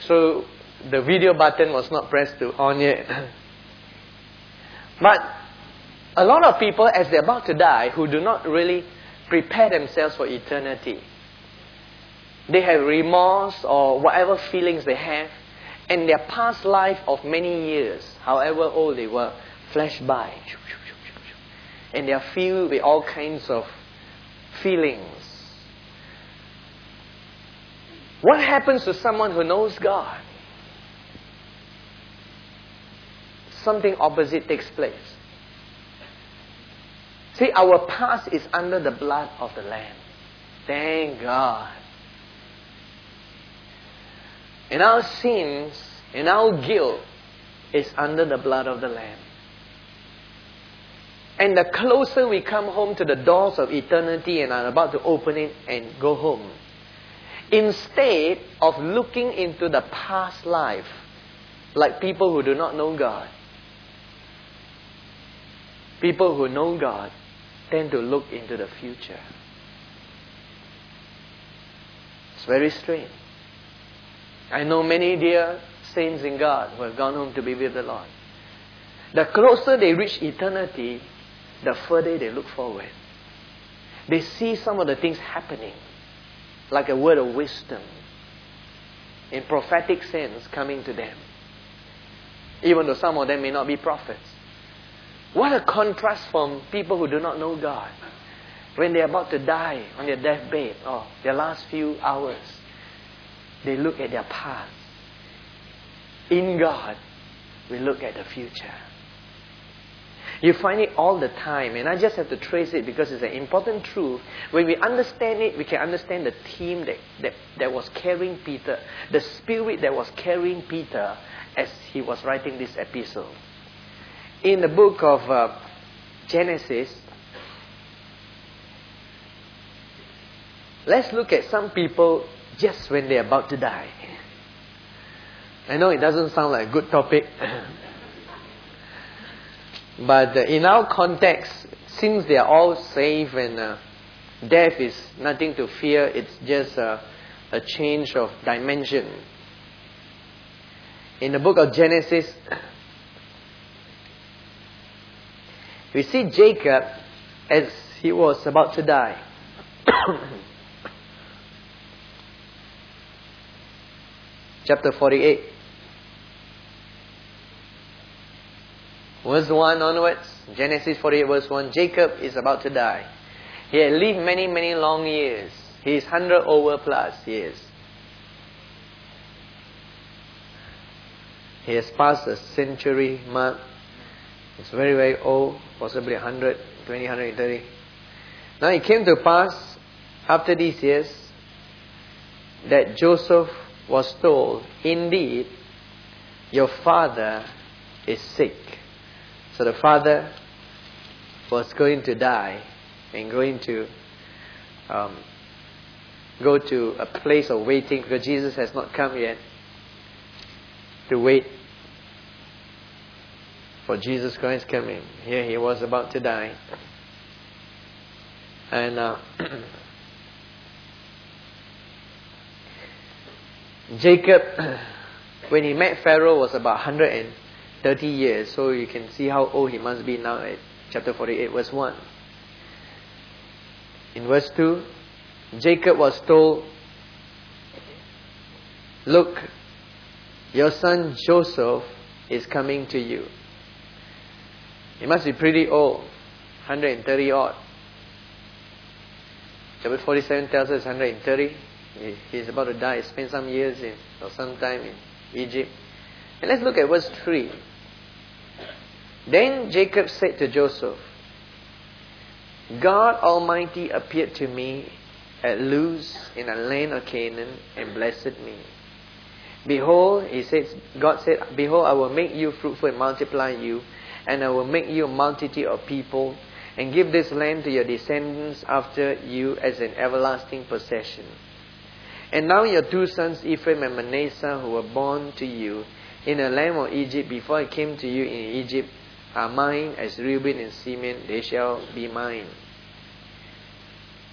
So the video button was not pressed on yet. But a lot of people, as they're about to die, who do not really prepare themselves for eternity, they have remorse or whatever feelings they have, and their past life of many years, however old they were, flash by. And they are filled with all kinds of feelings. What happens to someone who knows God? Something opposite takes place. See, our past is under the blood of the Lamb. Thank God. And our sins and our guilt is under the blood of the Lamb. And the closer we come home to the doors of eternity and are about to open it and go home, instead of looking into the past life like people who do not know God, people who know God tend to look into the future. It's very strange. I know many dear saints in God who have gone home to be with the Lord. The closer they reach eternity, the further they look forward. They see some of the things happening, like a word of wisdom, in prophetic sense, coming to them. Even though some of them may not be prophets. What a contrast from people who do not know God. When they're about to die on their deathbed, or their last few hours, they look at their past. In God, we look at the future. You find it all the time, and I just have to trace it because it's an important truth. When we understand it, we can understand the theme that was carrying Peter, the spirit that was carrying Peter as he was writing this epistle. In the book of Genesis, let's look at some people just when they're about to die. I know it doesn't sound like a good topic. But in our context, since they are all safe and death is nothing to fear, it's just a change of dimension. In the book of Genesis, we see Jacob as he was about to die. Chapter 48. Verse 1 onwards, Genesis 48 verse 1, Jacob is about to die. He had lived many, many long years. He is 100 over plus years. He has passed the century mark. He's very, very old, possibly 120, 130. Now it came to pass, after these years, that Joseph was told, indeed, your father is sick. So the father was going to die and going to go to a place of waiting because Jesus has not come yet, to wait for Jesus Christ coming. Here he was about to die. And Jacob, when he met Pharaoh, was about 130 years. So you can see how old he must be now at chapter 48 verse 1. In verse 2, Jacob was told, look, your son Joseph is coming to you. He must be pretty old, 130 odd. Chapter 47 tells us 130. He's about to die. He spent some years or some time in Egypt. And let's look at verse 3. Then Jacob said to Joseph, God Almighty appeared to me at Luz in the land of Canaan and blessed me. Behold, God said, behold, I will make you fruitful and multiply you, and I will make you a multitude of people, and give this land to your descendants after you as an everlasting possession. And now your two sons, Ephraim and Manasseh, who were born to you in the land of Egypt before I came to you in Egypt, are mine, as Reuben and Simeon, they shall be mine.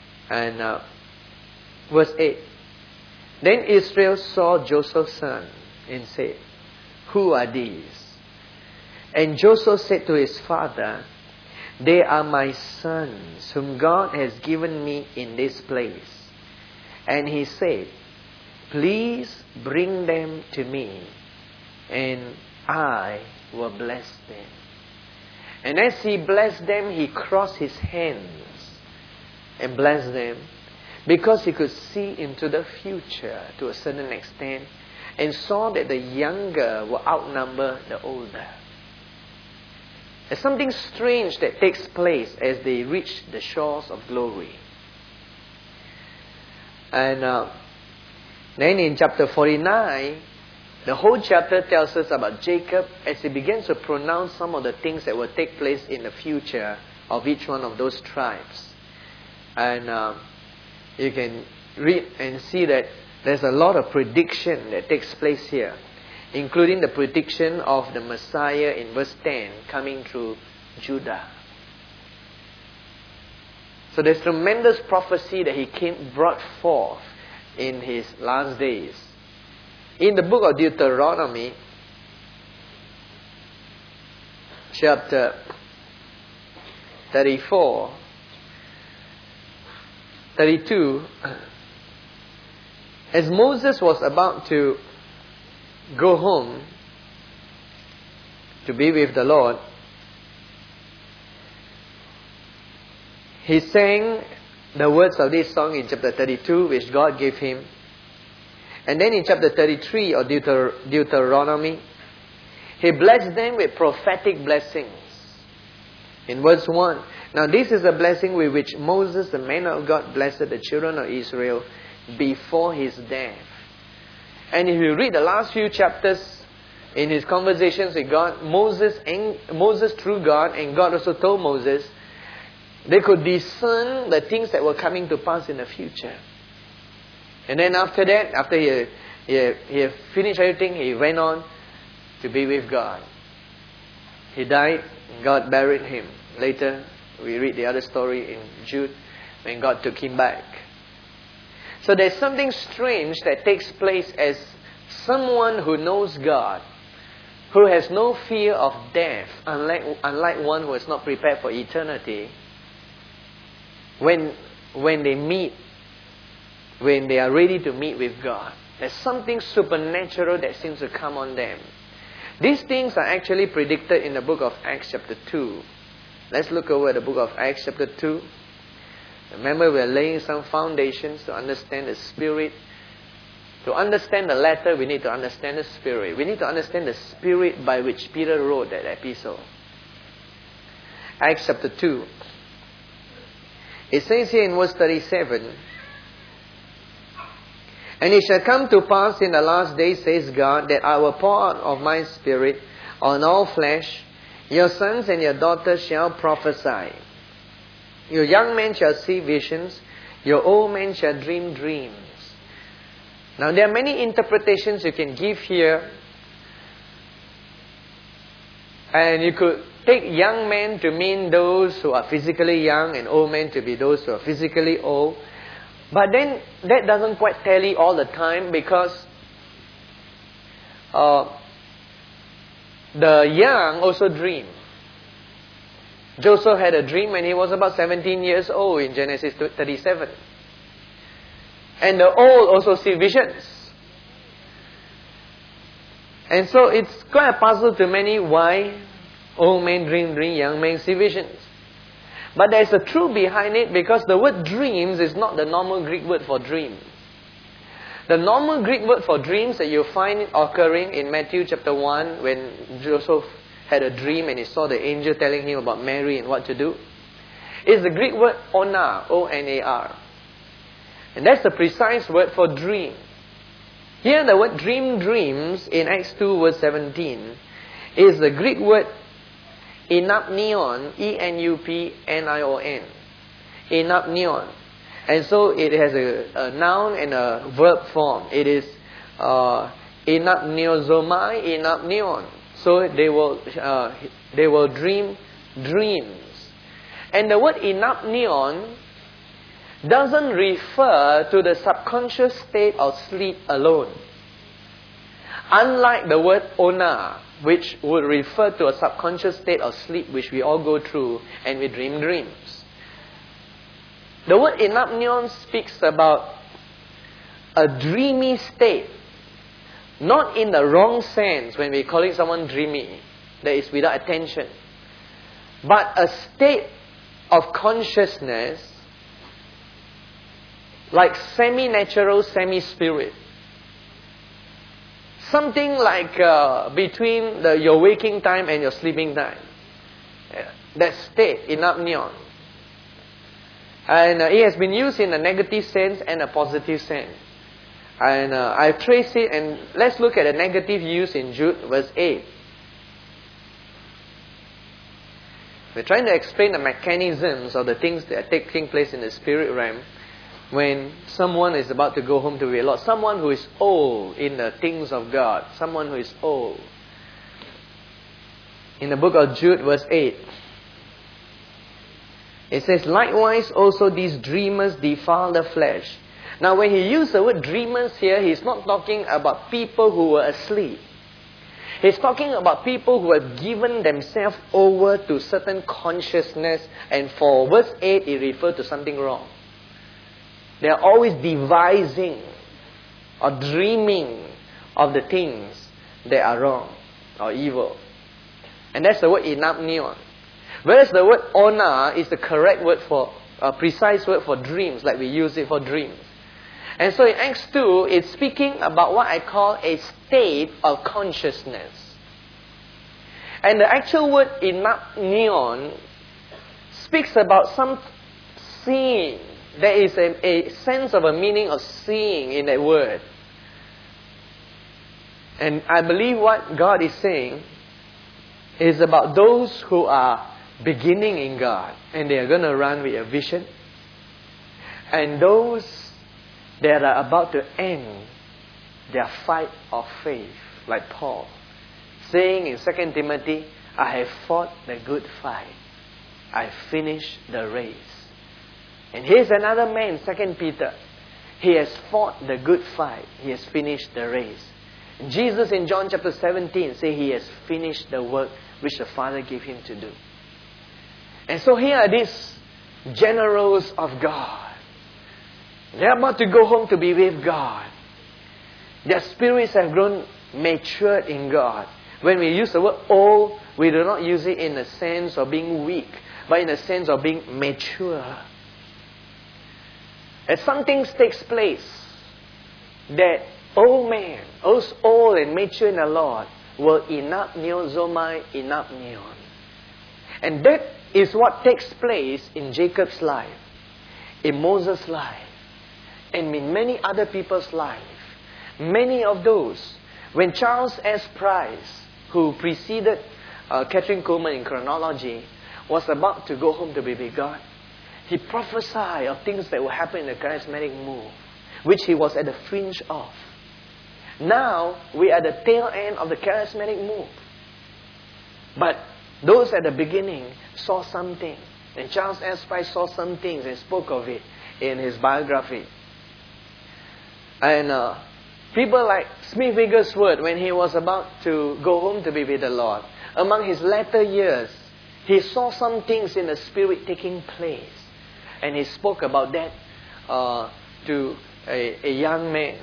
And verse 8. Then Israel saw Joseph's son, and said, "Who are these?" And Joseph said to his father, "They are my sons, whom God has given me in this place." And he said, "Please bring them to me, and I will bless them." And as he blessed them, he crossed his hands and blessed them, because he could see into the future to a certain extent, and saw that the younger will outnumber the older. There's something strange that takes place as they reach the shores of glory. And then in chapter 49, the whole chapter tells us about Jacob as he begins to pronounce some of the things that will take place in the future of each one of those tribes. And you can read and see that there's a lot of prediction that takes place here, including the prediction of the Messiah in verse 10 coming through Judah. So there's tremendous prophecy that he brought forth in his last days. In the book of Deuteronomy, chapter 32, as Moses was about to go home to be with the Lord, he sang the words of this song in chapter 32, which God gave him. And then in chapter 33 of Deuteronomy, he blessed them with prophetic blessings. In verse 1, "Now this is a blessing with which Moses, the man of God, blessed the children of Israel before his death." And if you read the last few chapters in his conversations with God, Moses through God, and God also told Moses, they could discern the things that were coming to pass in the future. And then after that, after he finished everything, he went on to be with God. He died, God buried him. Later, we read the other story in Jude, when God took him back. So there's something strange that takes place as someone who knows God, who has no fear of death, unlike one who is not prepared for eternity. When they meet, when they are ready to meet with God, there's something supernatural that seems to come on them. These things are actually predicted in the book of Acts chapter 2. Let's look over the book of Acts chapter 2. Remember, we are laying some foundations to understand the Spirit. To understand the letter, we need to understand the Spirit. We need to understand the Spirit by which Peter wrote that epistle. Acts chapter 2. It says here in verse 37, "And it shall come to pass in the last days, says God, that I will pour out of my Spirit on all flesh. Your sons and your daughters shall prophesy. Your young men shall see visions. Your old men shall dream dreams." Now there are many interpretations you can give here. And you could take young men to mean those who are physically young, and old men to be those who are physically old. But then that doesn't quite tally all the time, because the young also dream. Joseph had a dream when he was about 17 years old in Genesis 37. And the old also see visions. And so it's quite a puzzle to many why old men dream, young men see visions. But there's a truth behind it, because the word dreams is not the normal Greek word for dream. The normal Greek word for dreams that you find occurring in Matthew chapter 1, when Joseph had a dream and he saw the angel telling him about Mary and what to do, is the Greek word onar, O-N-A-R. And that's the precise word for dream. Here the word dreams in Acts 2 verse 17 is the Greek word enapnion, E-N-U-P-N-I-O-N. Enapnion. And so it has a noun and a verb form. It is enapniozomai, enapnion. So they will dream dreams. And the word enapnion doesn't refer to the subconscious state of sleep alone. Unlike the word ona, which would refer to a subconscious state of sleep which we all go through and we dream dreams. The word enapneon speaks about a dreamy state, not in the wrong sense when we're calling someone dreamy, that is without attention, but a state of consciousness like semi-natural, semi-spirit. Something like between your waking time and your sleeping time. That state, enapneon. And it has been used in a negative sense and a positive sense. And I've traced it, and let's look at the negative use in Jude verse 8. We're trying to explain the mechanisms of the things that are taking place in the spirit realm when someone is about to go home to be with the Lord. Someone who is old in the things of God. Someone who is old. In the book of Jude verse 8, it says, likewise also these dreamers defile the flesh. Now when he used the word dreamers here, he's not talking about people who were asleep. He's talking about people who have given themselves over to certain consciousness, and for verse 8 it refers to something wrong. They are always devising or dreaming of the things that are wrong or evil. And that's the word enapneon. Whereas the word ona is the correct word for, a precise word for dreams, like we use it for dreams. And so in Acts 2, it's speaking about what I call a state of consciousness. And the actual word enapneon speaks about some seeing. There is a sense of a meaning of seeing in that word. And I believe what God is saying is about those who are beginning in God and they are going to run with a vision, and those that are about to end their fight of faith, like Paul saying in 2 Timothy, I have fought the good fight, I finished the race. And here's another man, 2 Peter. He has fought the good fight. He has finished the race. Jesus in John chapter 17 says he has finished the work which the Father gave him to do. And so here are these generals of God. They're about to go home to be with God. Their spirits have grown matured in God. When we use the word old, we do not use it in the sense of being weak, but in the sense of being mature. As something takes place, that old man, those old and mature in the Lord, will enapneon, zomai, enapneon. And that is what takes place in Jacob's life, in Moses' life, and in many other people's life. Many of those, when Charles S. Price, who preceded Catherine Coleman in chronology, was about to go home to be with God, he prophesied of things that will happen in the charismatic move, which he was at the fringe of. Now, we are at the tail end of the charismatic move. But those at the beginning saw something. And Charles S. Price saw some things and spoke of it in his biography. And people like Smith Wigglesworth, when he was about to go home to be with the Lord, among his latter years, he saw some things in the Spirit taking place. And he spoke about that to a young man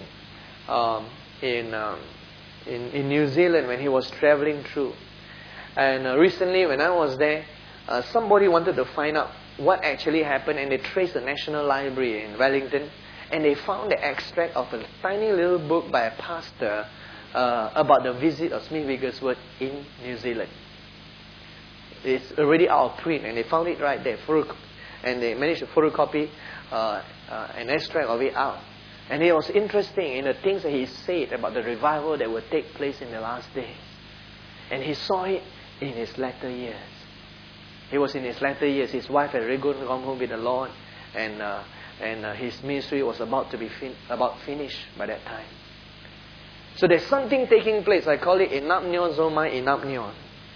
in New Zealand when he was traveling through. And recently when I was there, somebody wanted to find out what actually happened, and they traced the National Library in Wellington, and they found the extract of a tiny little book by a pastor about the visit of Smith Wigglesworth in New Zealand. It's already out of print, and they found it right there, and they managed to photocopy an extract of it out. And it was interesting in the things that he said about the revival that would take place in the last days. And he saw it in his latter years. It was in his latter years. His wife had already gone home with the Lord, and his ministry was about to be finished by that time. So there's something taking place. I call it enapneon, zomai, enapneon.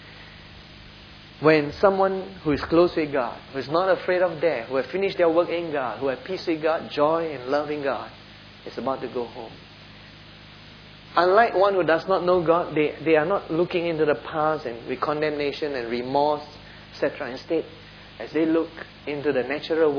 When someone who is close with God, who is not afraid of death, who has finished their work in God, who has peace with God, joy and love in God, is about to go home. Unlike one who does not know God, they are not looking into the past and with condemnation and remorse, etc. Instead, as they look into the natural